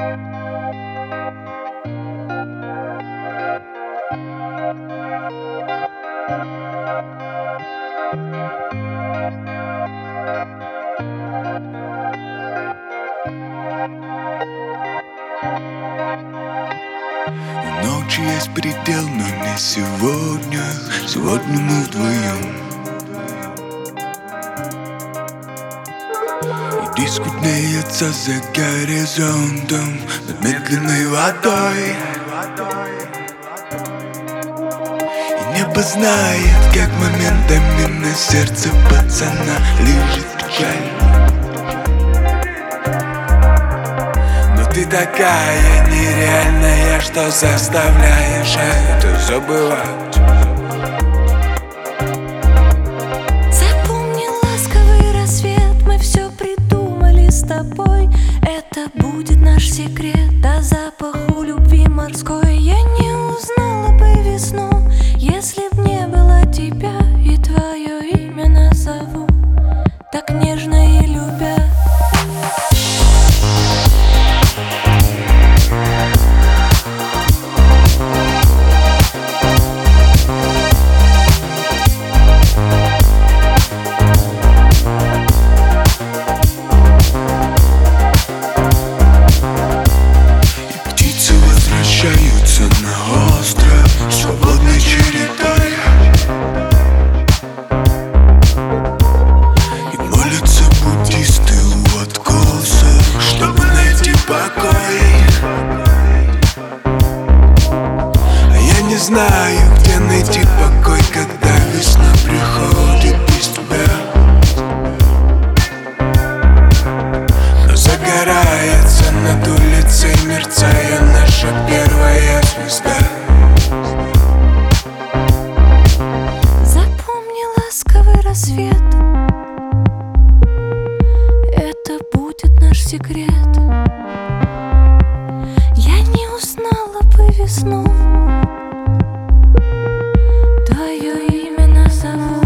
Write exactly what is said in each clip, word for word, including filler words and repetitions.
У ночи есть предел, но не сегодня. Сегодня мы вдвоем. И диск виднеется за горизонтом над медленной водой. И небо знает, как моментами на сердце пацана лежит печаль. Ты такая нереальная, что заставляешь это забывать. Запомни ласковый рассвет, мы все придумали с тобой. Это будет наш секрет, о запаху любви морской. Я не узнала бы весну, если б не было тебя. И твое имя назову так нежно и любя. Возвращаются на остров свободной чередой и молятся буддисты у откоса, чтобы найти покой. А я не знаю, где найти покой, когда весна приходит без тебя. Но загорается над улицей, мерцая наша первая звезда. Запомни ласковый рассвет, это будет наш секрет. Я не узнала бы весну, твое имя назову.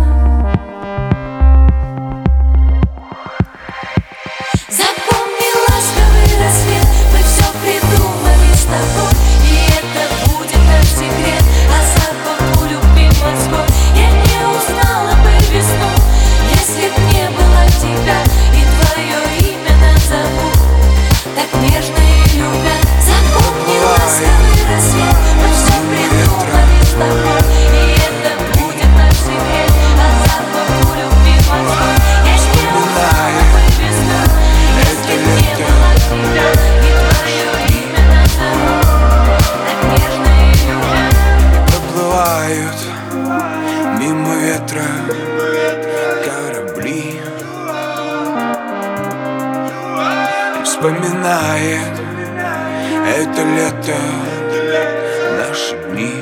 Запомни ласковый рассвет, мы все придумали с тобой. И это будет наш секрет, о запаху любви морской. Я не узнала бы весну, если б не было тебя. И твое имя назову так нежно и любя. Запомни ласковый рассвет, мы все придумали с тобой. И это будет наш секрет, о запаху любви морской. Я не узнала бы весну, если б не было тебя. И твое имя назову так нежно и любя. Проплывают мимо ветра корабли и вспоминает это лето, наши дни.